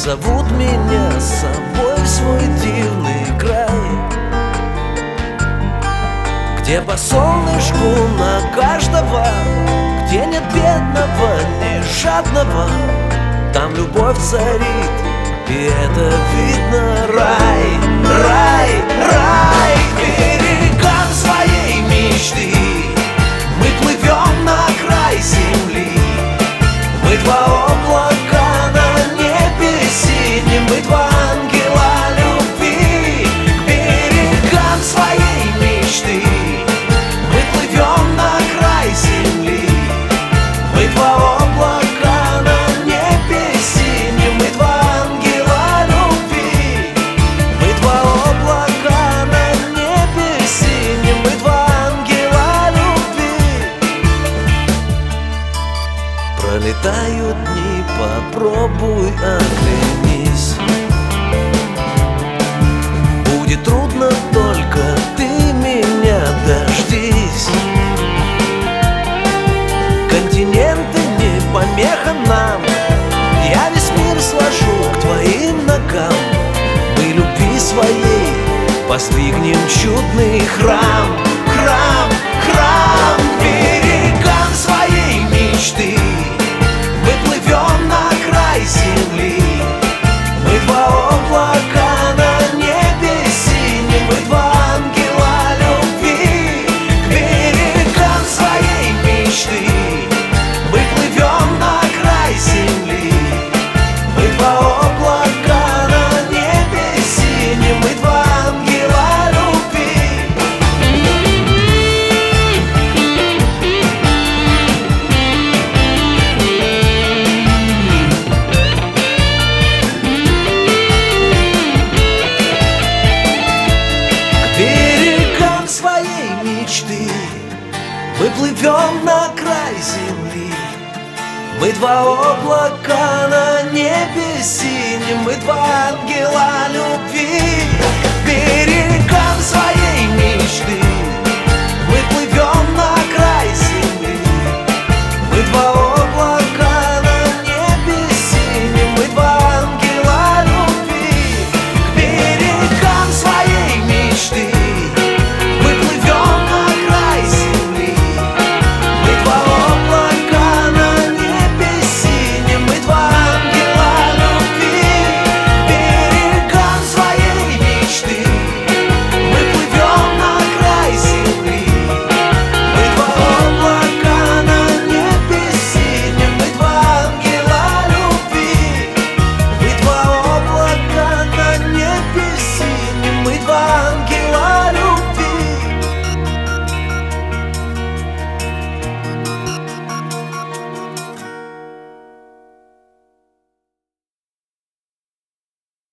зовут меня с собой в свой дивный край, где по солнышку на каждого, где нет бедного, ни жадного. Там любовь царит, и это видно. Рай, рай, рай. К берегам своей мечты мы плывем на край земли. Мы два облака на небе синем, мы два ангела любви. К берегам своей мечты мы плывем на край земли. Мы два облака на небе синем, мы два ангела любви. Мы два облака на небе синем, мы два ангела любви. Пролетают дни, попробуй оглянись. Будет трудно, только ты меня дождись. Континенты не помеха нам, я весь мир сложу к твоим ногам. Мы любви своей воздвигнем чудный храм. Храм, храм. К берегам своей мечты мы плывем на край земли. Мы два облака на небе синем, мы два ангела любви. К берегам своей мечты мы плывем на край земли. Мы два облака на небе синем, мы два ангела любви. К берегам своей мечты мы плывем на край земли. Мы два облака на небе синем, мы два ангела любви. К берегам своей мечты мы плывем на край земли. Мы два облака на небе синем, мы два ангела любви. К берегам своей мечты мы плывем на край земли. Мы два облака на небе синем, мы два ангела любви. К берегам своей мечты мы плывем на край земли. Мы два облака на небе синем, мы два ангела любви. Мы два облака на небе синем, мы два ангела.